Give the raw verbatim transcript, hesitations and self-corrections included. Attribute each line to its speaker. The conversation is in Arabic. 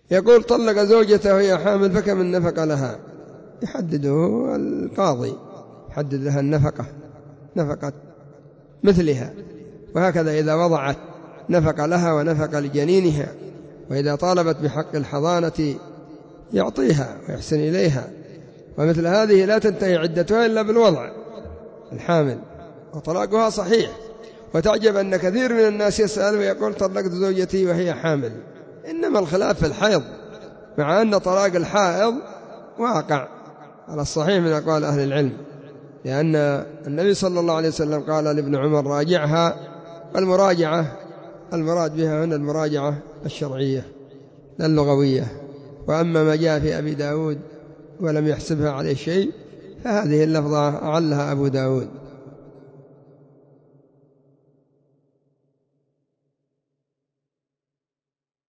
Speaker 1: يقول طلق زوجته وهي حامل فكم النفقة لها؟ يحدده القاضي، يحدد لها النفقة، نفقة مثلها. وهكذا إذا وضعت نفقة لها ونفقة لجنينها، وإذا طالبت بحق الحضانة يعطيها ويحسن إليها. ومثل هذه لا تنتهي عدتها إلا بالوضع الحامل، وطلاقها صحيح. وتعجب أن كثير من الناس يسأل ويقول طلقت زوجتي وهي حامل. إنما الخلاف في الحيض، مع أن طلاق الحائض واقع على الصحيح من أقوال أهل العلم، لأن النبي صلى الله عليه وسلم قال لابن عمر راجعها. والمراجعة المراد بها هنا المراجعة الشرعية لا اللغوية. وأما ما جاء في أبي داود ولم يحسبها عليه شيء فهذه اللفظة أعلها أبو داود.